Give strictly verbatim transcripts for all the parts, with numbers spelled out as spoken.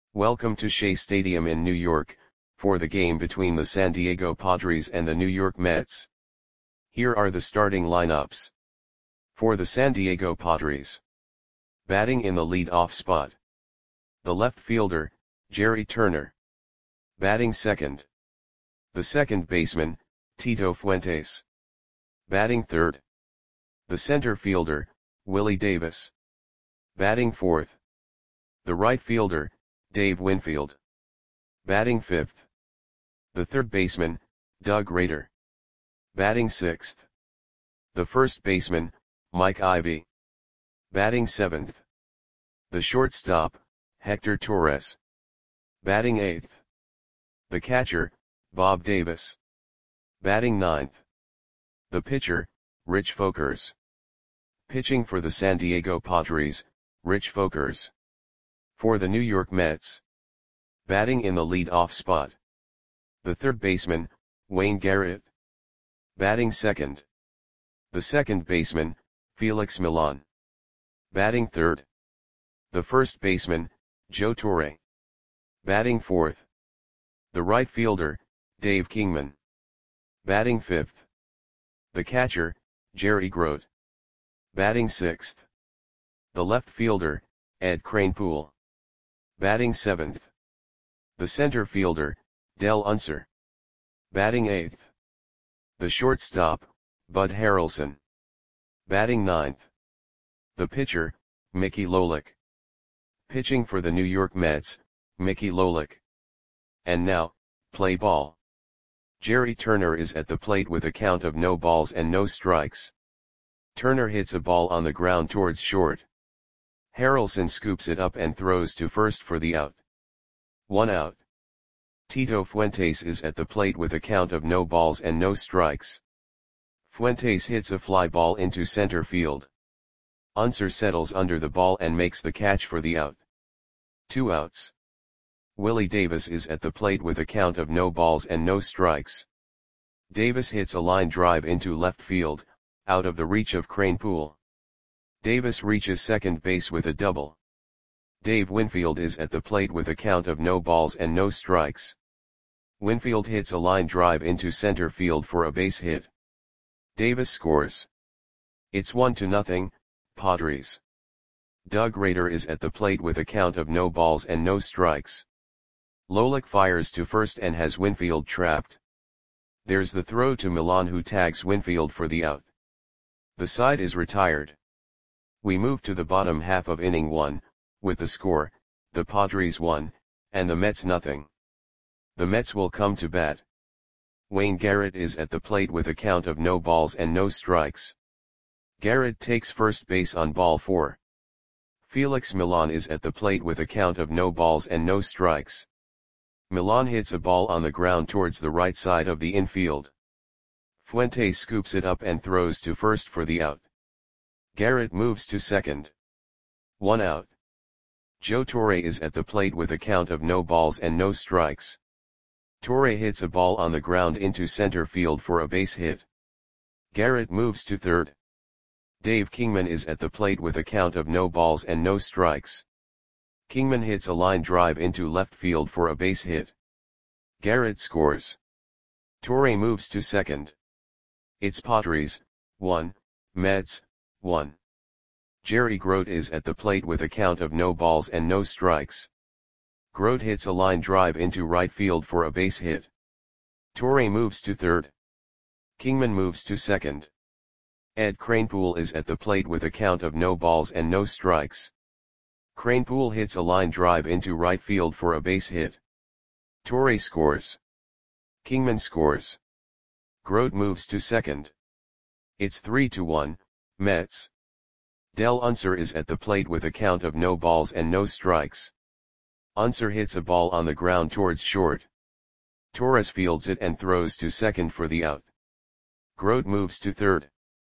Welcome to Shea Stadium in New York, for the game between the San Diego Padres and the New York Mets. Here are the starting lineups. For the San Diego Padres. Batting in the lead-off spot. The left fielder, Jerry Turner. Batting second. The second baseman, Tito Fuentes. Batting third. The center fielder, Willie Davis. Batting fourth. The right fielder, Dave Winfield. Batting fifth. The third baseman, Doug Rader. Batting sixth. The first baseman, Mike Ivy. Batting seventh. The shortstop, Hector Torres. Batting eighth. The catcher, Bob Davis. Batting ninth. The pitcher, Rich Folkers. Pitching for the San Diego Padres, Rich Folkers. For the New York Mets. Batting in the lead-off spot. The third baseman, Wayne Garrett. Batting second. The second baseman, Felix Millan. Batting third. The first baseman, Joe Torre. Batting fourth. The right fielder, Dave Kingman. Batting fifth. The catcher, Jerry Grote. Batting sixth. The left fielder, Ed Kranepool. Batting seventh. The center fielder, Del Unser. Batting eighth. The shortstop, Bud Harrelson. Batting ninth. The pitcher, Mickey Lolich. Pitching for the New York Mets, Mickey Lolich. And now, play ball. Jerry Turner is at the plate with a count of no balls and no strikes. Turner hits a ball on the ground towards short. Harrelson scoops it up and throws to first for the out. One out. Tito Fuentes is at the plate with a count of no balls and no strikes. Fuentes hits a fly ball into center field. Unser settles under the ball and makes the catch for the out. Two outs. Willie Davis is at the plate with a count of no balls and no strikes. Davis hits a line drive into left field, out of the reach of Kranepool. Davis reaches second base with a double. Dave Winfield is at the plate with a count of no balls and no strikes. Winfield hits a line drive into center field for a base hit. Davis scores. It's one to nothing, Padres. Doug Rader is at the plate with a count of no balls and no strikes. Lolich fires to first and has Winfield trapped. There's the throw to Millan, who tags Winfield for the out. The side is retired. We move to the bottom half of inning one, with the score, the Padres one, and the Mets nothing. The Mets will come to bat. Wayne Garrett is at the plate with a count of no balls and no strikes. Garrett takes first base on ball four. Felix Millan is at the plate with a count of no balls and no strikes. Millan hits a ball on the ground towards the right side of the infield. Fuentes scoops it up and throws to first for the out. Garrett moves to second. One out. Joe Torre is at the plate with a count of no balls and no strikes. Torre hits a ball on the ground into center field for a base hit. Garrett moves to third. Dave Kingman is at the plate with a count of no balls and no strikes. Kingman hits a line drive into left field for a base hit. Garrett scores. Torre moves to second. It's Padres, one, Mets, one. Jerry Grote is at the plate with a count of no balls and no strikes. Grote hits a line drive into right field for a base hit. Torre moves to third. Kingman moves to second. Ed Kranepool is at the plate with a count of no balls and no strikes. Kranepool hits a line drive into right field for a base hit. Torre scores. Kingman scores. Grote moves to second. It's three to one, Mets. Del Unser is at the plate with a count of no balls and no strikes. Unser hits a ball on the ground towards short. Torres fields it and throws to second for the out. Grote moves to third.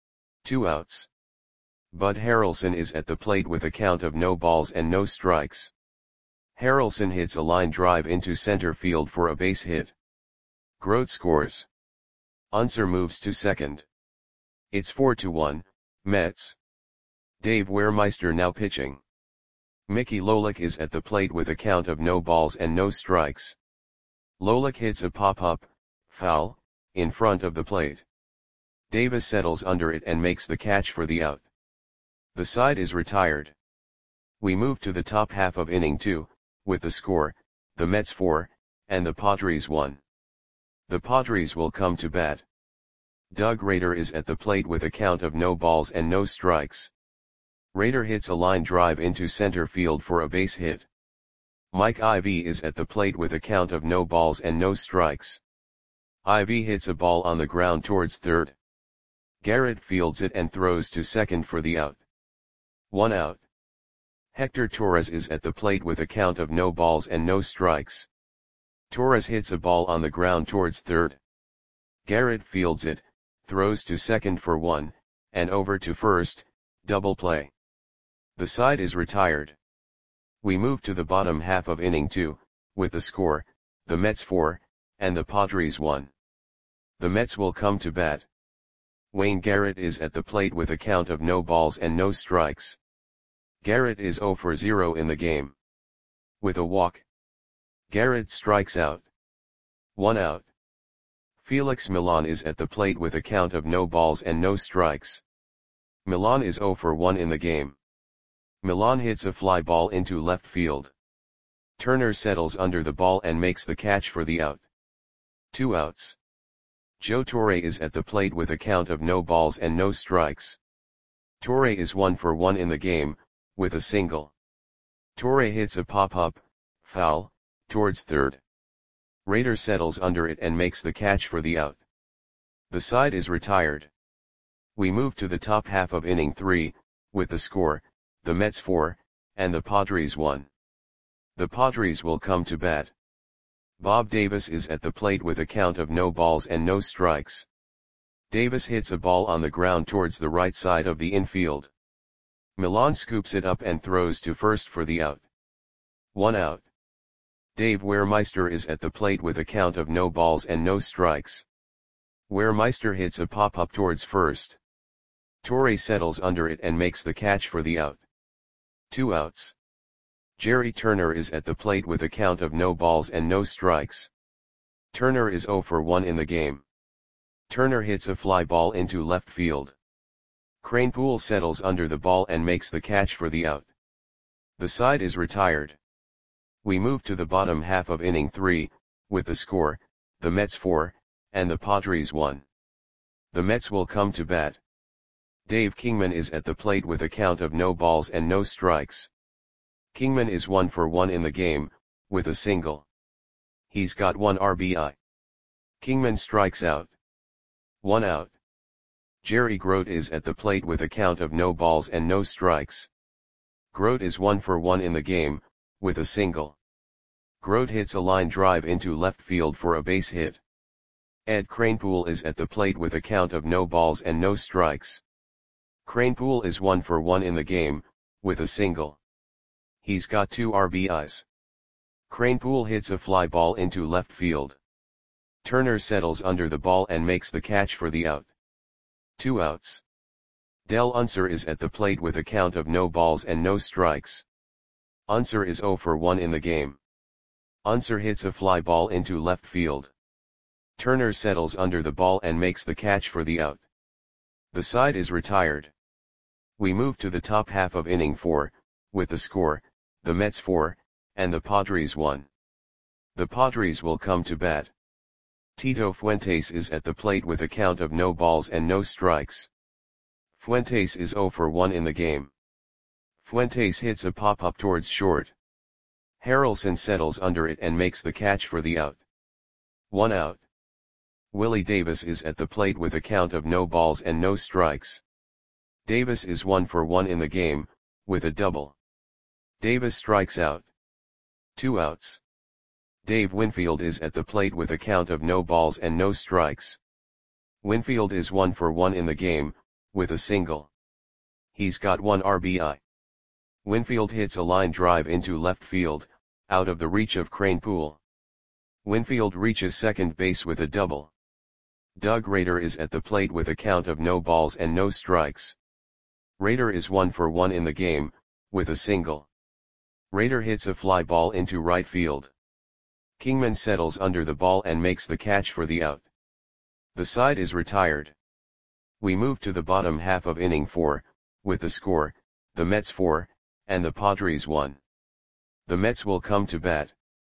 Two outs. Bud Harrelson is at the plate with a count of no balls and no strikes. Harrelson hits a line drive into center field for a base hit. Grote scores. Unser moves to second. It's four to one, Mets. Dave Wehrmeister now pitching. Mickey Lolich is at the plate with a count of no balls and no strikes. Lolich hits a pop-up, foul, in front of the plate. Davis settles under it and makes the catch for the out. The side is retired. We move to the top half of inning two, with the score, the Mets four, and the Padres one. The Padres will come to bat. Doug Rader is at the plate with a count of no balls and no strikes. Rader hits a line drive into center field for a base hit. Mike Ivy is at the plate with a count of no balls and no strikes. Ivy hits a ball on the ground towards third. Garrett fields it and throws to second for the out. One out. Hector Torres is at the plate with a count of no balls and no strikes. Torres hits a ball on the ground towards third. Garrett fields it, throws to second for one, and over to first, double play. The side is retired. We move to the bottom half of inning two, with the score, the Mets four, and the Padres one. The Mets will come to bat. Wayne Garrett is at the plate with a count of no balls and no strikes. Garrett is zero for zero in the game. With a walk. Garrett strikes out. One out. Felix Millan is at the plate with a count of no balls and no strikes. Millan is zero for one in the game. Millan hits a fly ball into left field. Turner settles under the ball and makes the catch for the out. Two outs. Joe Torre is at the plate with a count of no balls and no strikes. Torre is one for one in the game, with a single. Torre hits a pop-up, foul, towards third. Rader settles under it and makes the catch for the out. The side is retired. We move to the top half of inning three, with the score, the Mets four, and the Padres one. The Padres will come to bat. Bob Davis is at the plate with a count of no balls and no strikes. Davis hits a ball on the ground towards the right side of the infield. Millan scoops it up and throws to first for the out. One out. Dave Wehrmeister is at the plate with a count of no balls and no strikes. Wehrmeister hits a pop-up towards first. Torre settles under it and makes the catch for the out. Two outs. Jerry Turner is at the plate with a count of no balls and no strikes. Turner is zero for one in the game. Turner hits a fly ball into left field. Kranepool settles under the ball and makes the catch for the out. The side is retired. We move to the bottom half of inning three, with the score, the Mets four, and the Padres one. The Mets will come to bat. Dave Kingman is at the plate with a count of no balls and no strikes. Kingman is one for one in the game, with a single. He's got one R B I. Kingman strikes out. One out. Jerry Grote is at the plate with a count of no balls and no strikes. Grote is one for one in the game, with a single. Grote hits a line drive into left field for a base hit. Ed Kranepool is at the plate with a count of no balls and no strikes. Kranepool is one for one in the game, with a single. He's got two R B Is. Kranepool hits a fly ball into left field. Turner settles under the ball and makes the catch for the out. Two outs. Del Unser is at the plate with a count of no balls and no strikes. Unser is zero for one in the game. Unser hits a fly ball into left field. Turner settles under the ball and makes the catch for the out. The side is retired. We move to the top half of inning four, with the score, the Mets four, and the Padres one. The Padres will come to bat. Tito Fuentes is at the plate with a count of no balls and no strikes. Fuentes is zero for one in the game. Fuentes hits a pop-up towards short. Harrelson settles under it and makes the catch for the out. One out. Willie Davis is at the plate with a count of no balls and no strikes. Davis is one for one in the game, with a double. Davis strikes out. Two outs. Dave Winfield is at the plate with a count of no balls and no strikes. Winfield is one for one in the game, with a single. He's got one R B I. Winfield hits a line drive into left field, out of the reach of Kranepool. Winfield reaches second base with a double. Doug Rader is at the plate with a count of no balls and no strikes. Rader is one for one in the game, with a single. Rader hits a fly ball into right field. Kingman settles under the ball and makes the catch for the out. The side is retired. We move to the bottom half of inning four, with the score, the Mets four, and the Padres one. The Mets will come to bat.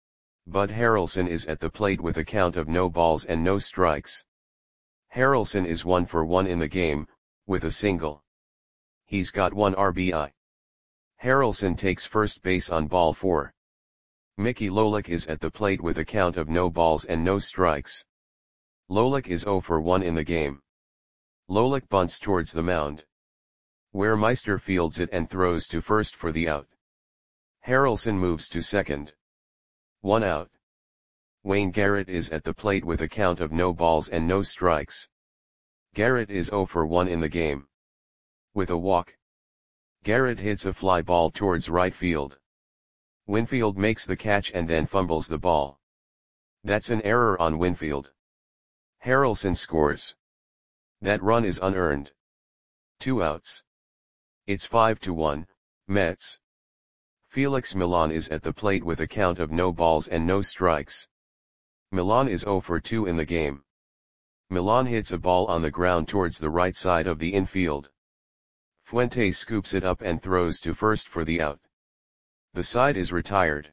Bud Harrelson is at the plate with a count of no balls and no strikes. Harrelson is one for one in the game, with a single. He's got one R B I. Harrelson takes first base on ball four. Mickey Lolich is at the plate with a count of no balls and no strikes. Lolich is zero for one in the game. Lolich bunts towards the mound, where Meister fields it and throws to first for the out. Harrelson moves to second. One out. Wayne Garrett is at the plate with a count of no balls and no strikes. Garrett is zero for one in the game. With a walk, Garrett hits a fly ball towards right field. Winfield makes the catch and then fumbles the ball. That's an error on Winfield. Harrelson scores. That run is unearned. Two outs. It's five to one, Mets. Felix Millan is at the plate with a count of no balls and no strikes. Millan is zero for two in the game. Millan hits a ball on the ground towards the right side of the infield. Fuentes scoops it up and throws to first for the out. The side is retired.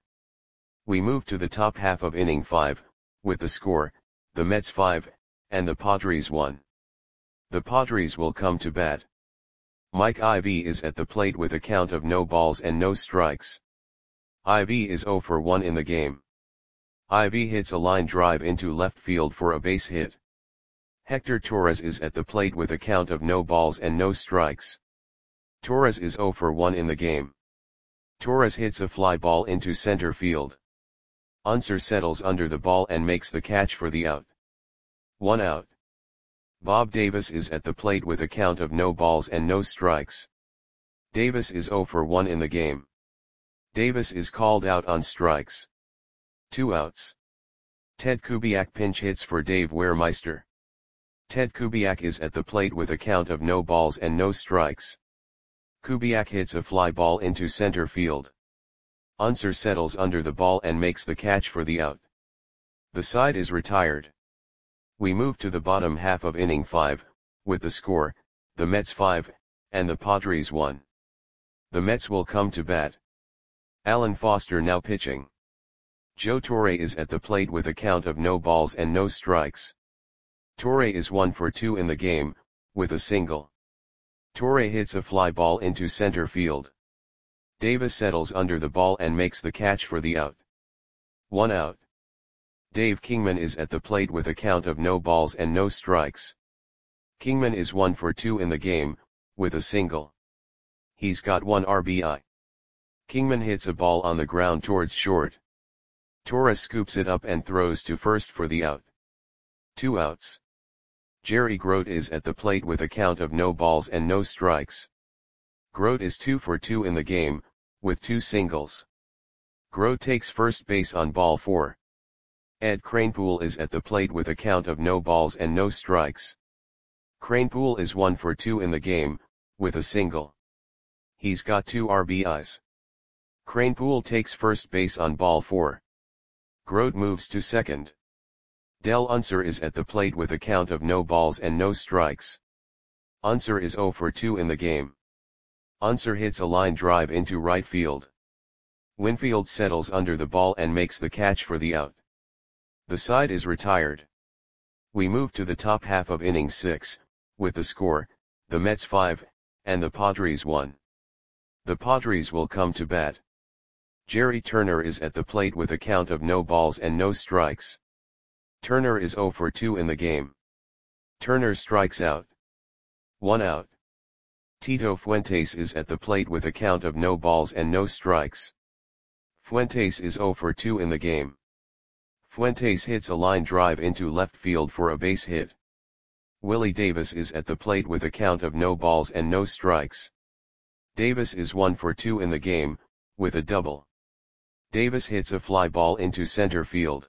We move to the top half of inning five, with the score, the Mets five, and the Padres one. The Padres will come to bat. Mike Ivy is at the plate with a count of no balls and no strikes. Ivy is zero for one in the game. Ivy hits a line drive into left field for a base hit. Hector Torres is at the plate with a count of no balls and no strikes. Torres is zero for one in the game. Torres hits a fly ball into center field. Unser settles under the ball and makes the catch for the out. One out. Bob Davis is at the plate with a count of no balls and no strikes. Davis is zero for one in the game. Davis is called out on strikes. Two outs. Ted Kubiak pinch hits for Dave Wehrmeister. Ted Kubiak is at the plate with a count of no balls and no strikes. Kubiak hits a fly ball into center field. Unser settles under the ball and makes the catch for the out. The side is retired. We move to the bottom half of inning five, with the score, the Mets five, and the Padres one. The Mets will come to bat. Alan Foster now pitching. Joe Torre is at the plate with a count of no balls and no strikes. Torre is one for two in the game, with a single. Torre hits a fly ball into center field. Davis settles under the ball and makes the catch for the out. One out. Dave Kingman is at the plate with a count of no balls and no strikes. Kingman is one for two in the game, with a single. He's got one R B I. Kingman hits a ball on the ground towards short. Torres scoops it up and throws to first for the out. Two outs. Jerry Grote is at the plate with a count of no balls and no strikes. Grote is two for two in the game, with two singles. Grote takes first base on ball four. Ed Kranepool is at the plate with a count of no balls and no strikes. Kranepool is one for two in the game, with a single. He's got two R B Is. Kranepool takes first base on ball four. Grote moves to second. Del Unser is at the plate with a count of no balls and no strikes. Unser is zero for two in the game. Unser hits a line drive into right field. Winfield settles under the ball and makes the catch for the out. The side is retired. We move to the top half of inning six, with the score, the Mets five, and the Padres one. The Padres will come to bat. Jerry Turner is at the plate with a count of no balls and no strikes. Turner is zero for two in the game. Turner strikes out. One out. Tito Fuentes is at the plate with a count of no balls and no strikes. Fuentes is zero for two in the game. Fuentes hits a line drive into left field for a base hit. Willie Davis is at the plate with a count of no balls and no strikes. Davis is one for two in the game, with a double. Davis hits a fly ball into center field.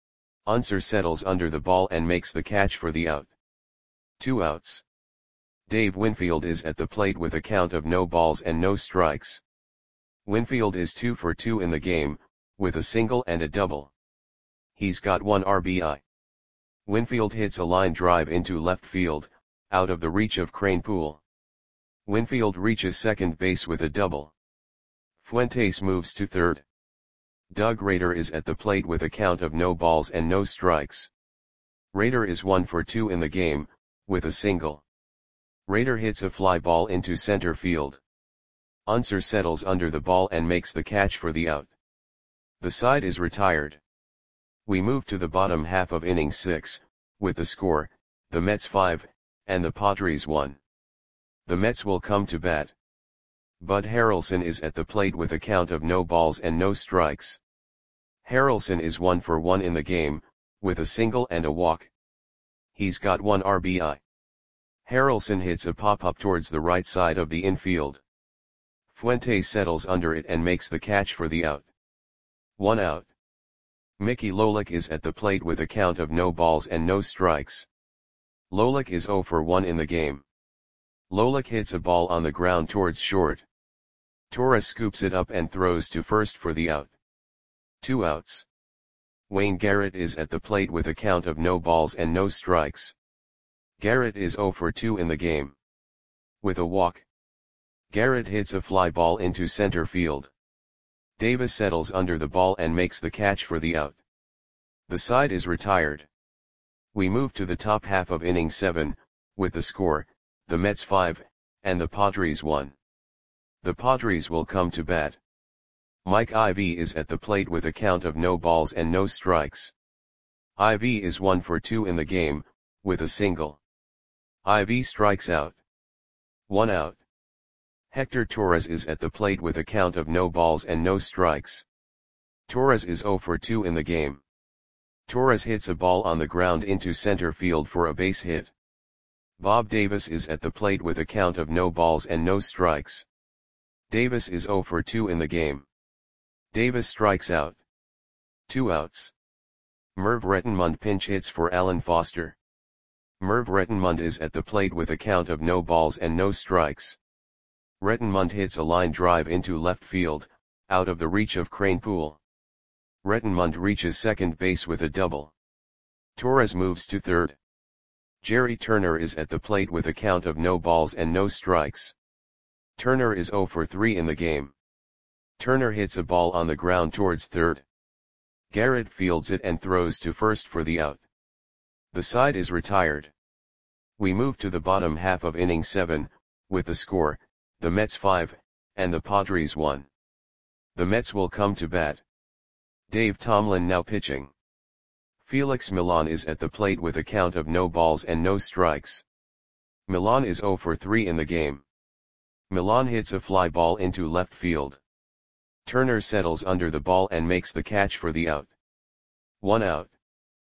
Unser settles under the ball and makes the catch for the out. Two outs. Dave Winfield is at the plate with a count of no balls and no strikes. Winfield is two for two in the game, with a single and a double. He's got one R B I. Winfield hits a line drive into left field, out of the reach of Kranepool. Winfield reaches second base with a double. Fuentes moves to third. Doug Rader is at the plate with a count of no balls and no strikes. Rader is one for two in the game, with a single. Rader hits a fly ball into center field. Unser settles under the ball and makes the catch for the out. The side is retired. We move to the bottom half of inning six, with the score, the Mets five, and the Padres one. The Mets will come to bat. Bud Harrelson is at the plate with a count of no balls and no strikes. Harrelson is one for one in the game, with a single and a walk. He's got one R B I. Harrelson hits a pop-up towards the right side of the infield. Fuentes settles under it and makes the catch for the out. One out. Mickey Lolich is at the plate with a count of no balls and no strikes. Lolich is zero for one in the game. Lolich hits a ball on the ground towards short. Torres scoops it up and throws to first for the out. Two outs. Wayne Garrett is at the plate with a count of no balls and no strikes. Garrett is zero for two in the game. With a walk. Garrett hits a fly ball into center field. Davis settles under the ball and makes the catch for the out. The side is retired. We move to the top half of inning seven, with the score, the Mets five, and the Padres one. The Padres will come to bat. Mike Ivy is at the plate with a count of no balls and no strikes. Ivy is one for two in the game, with a single. Ivy strikes out. One out. Hector Torres is at the plate with a count of no balls and no strikes. Torres is zero for two in the game. Torres hits a ball on the ground into center field for a base hit. Bob Davis is at the plate with a count of no balls and no strikes. Davis is zero for two in the game. Davis strikes out. Two outs. Merv Rettenmund pinch hits for Alan Foster. Merv Rettenmund is at the plate with a count of no balls and no strikes. Rettenmund hits a line drive into left field, out of the reach of Kranepool. Rettenmund reaches second base with a double. Torres moves to third. Jerry Turner is at the plate with a count of no balls and no strikes. Turner is zero for three in the game. Turner hits a ball on the ground towards third. Garrett fields it and throws to first for the out. The side is retired. We move to the bottom half of inning seven, with the score, the Mets five, and the Padres one. The Mets will come to bat. Dave Tomlin now pitching. Felix Millan is at the plate with a count of no balls and no strikes. Millan is zero for three in the game. Millan hits a fly ball into left field. Turner settles under the ball and makes the catch for the out. One out.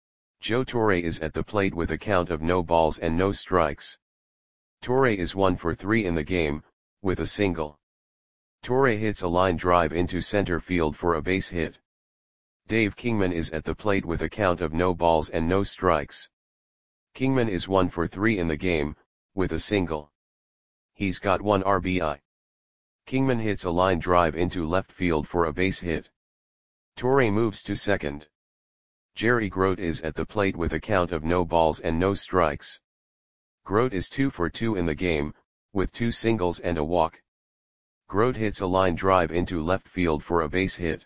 Joe Torre is at the plate with a count of no balls and no strikes. Torre is one for three in the game, with a single. Torre hits a line drive into center field for a base hit. Dave Kingman is at the plate with a count of no balls and no strikes. Kingman is one for three in the game, with a single. He's got one R B I. Kingman hits a line drive into left field for a base hit. Torre moves to second. Jerry Grote is at the plate with a count of no balls and no strikes. Grote is two for two in the game, with two singles and a walk. Grote hits a line drive into left field for a base hit.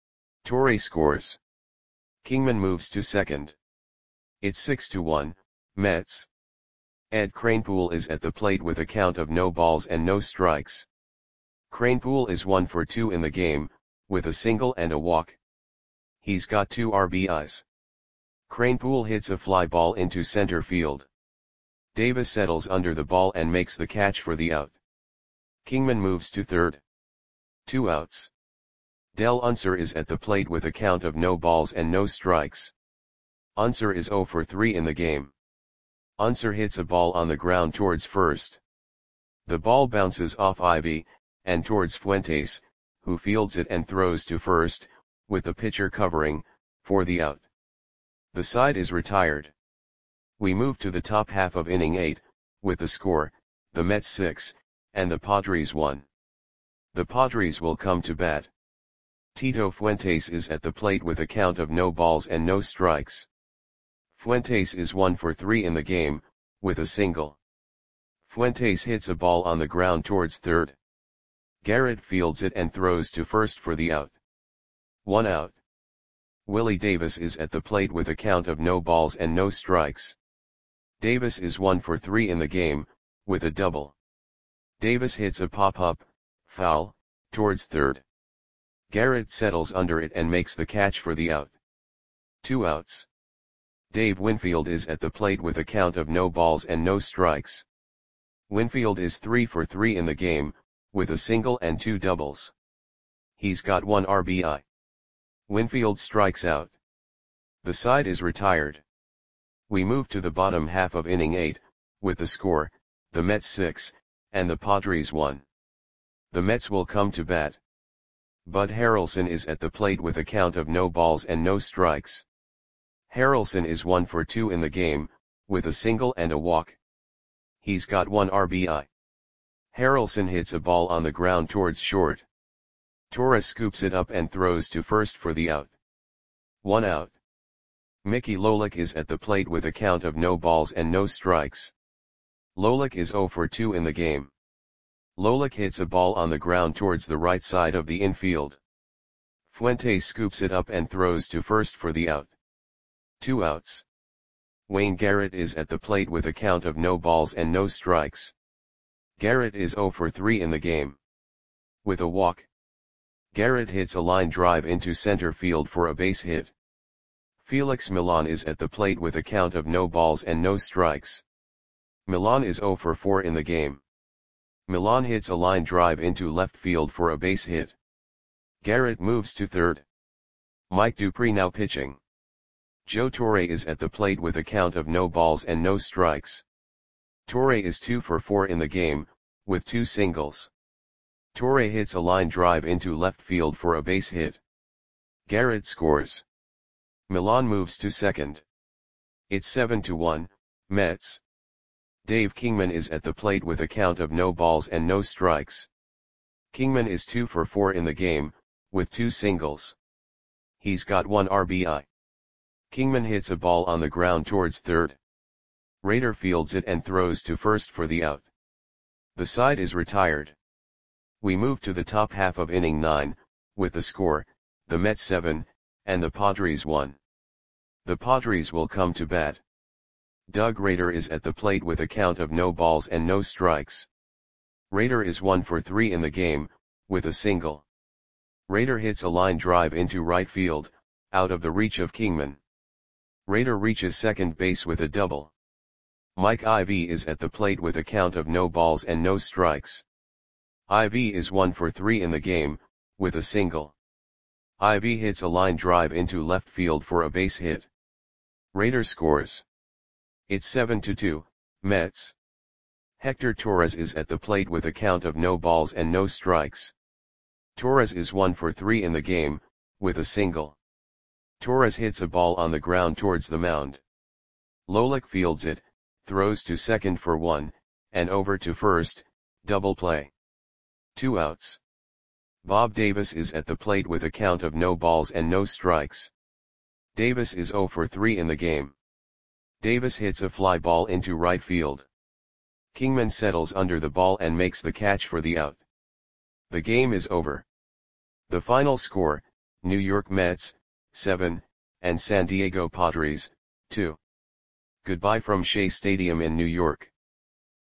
Torre scores. Kingman moves to second. It's six to one, Mets. Ed Kranepool is at the plate with a count of no balls and no strikes. Kranepool is one for two in the game, with a single and a walk. He's got two R B Is. Kranepool hits a fly ball into center field. Davis settles under the ball and makes the catch for the out. Kingman moves to third. Two outs. Del Unser is at the plate with a count of no balls and no strikes. Unser is zero for three in the game. Unser hits a ball on the ground towards first. The ball bounces off Ivy, and towards Fuentes, who fields it and throws to first, with the pitcher covering, for the out. The side is retired. We move to the top half of inning eight, with the score, the Mets six, and the Padres one. The Padres will come to bat. Tito Fuentes is at the plate with a count of no balls and no strikes. Fuentes is one for three in the game, with a single. Fuentes hits a ball on the ground towards third. Garrett fields it and throws to first for the out. One out. Willie Davis is at the plate with a count of no balls and no strikes. Davis is one for three in the game, with a double. Davis hits a pop-up, foul, towards third. Garrett settles under it and makes the catch for the out. Two outs. Dave Winfield is at the plate with a count of no balls and no strikes. Winfield is three for three in the game, with a single and two doubles. He's got one R B I. Winfield strikes out. The side is retired. We move to the bottom half of inning eight, with the score, the Mets six, and the Padres one. The Mets will come to bat. Bud Harrelson is at the plate with a count of no balls and no strikes. Harrelson is one for two in the game, with a single and a walk. He's got one R B I. Harrelson hits a ball on the ground towards short. Torres scoops it up and throws to first for the out. One out. Mickey Lolich is at the plate with a count of no balls and no strikes. Lolich is zero for two in the game. Lolich hits a ball on the ground towards the right side of the infield. Fuentes scoops it up and throws to first for the out. Two outs. Wayne Garrett is at the plate with a count of no balls and no strikes. Garrett is zero for three in the game. With a walk. Garrett hits a line drive into center field for a base hit. Felix Millan is at the plate with a count of no balls and no strikes. Millan is zero for four in the game. Millan hits a line drive into left field for a base hit. Garrett moves to third. Mike Dupree now pitching. Joe Torre is at the plate with a count of no balls and no strikes. Torre is two for four in the game, with two singles. Torre hits a line drive into left field for a base hit. Garrett scores. Millan moves to second. It's seven to one, Mets. Dave Kingman is at the plate with a count of no balls and no strikes. Kingman is two for four in the game, with two singles. He's got one R B I. Kingman hits a ball on the ground towards third. Rader fields it and throws to first for the out. The side is retired. We move to the top half of inning nine, with the score, the Mets seven, and the Padres one. The Padres will come to bat. Doug Rader is at the plate with a count of no balls and no strikes. Rader is one for three in the game, with a single. Rader hits a line drive into right field, out of the reach of Kingman. Rader reaches second base with a double. Mike Ivy is at the plate with a count of no balls and no strikes. Ivy is one for three in the game, with a single. Ivy hits a line drive into left field for a base hit. Rader scores. It's seven to two, Mets. Hector Torres is at the plate with a count of no balls and no strikes. Torres is one for three in the game, with a single. Torres hits a ball on the ground towards the mound. Lolich fields it, throws to second for one, and over to first, double play. Two outs. Bob Davis is at the plate with a count of no balls and no strikes. Davis is zero for three in the game. Davis hits a fly ball into right field. Kingman settles under the ball and makes the catch for the out. The game is over. The final score, New York Mets, seven, and San Diego Padres, two. Goodbye from Shea Stadium in New York.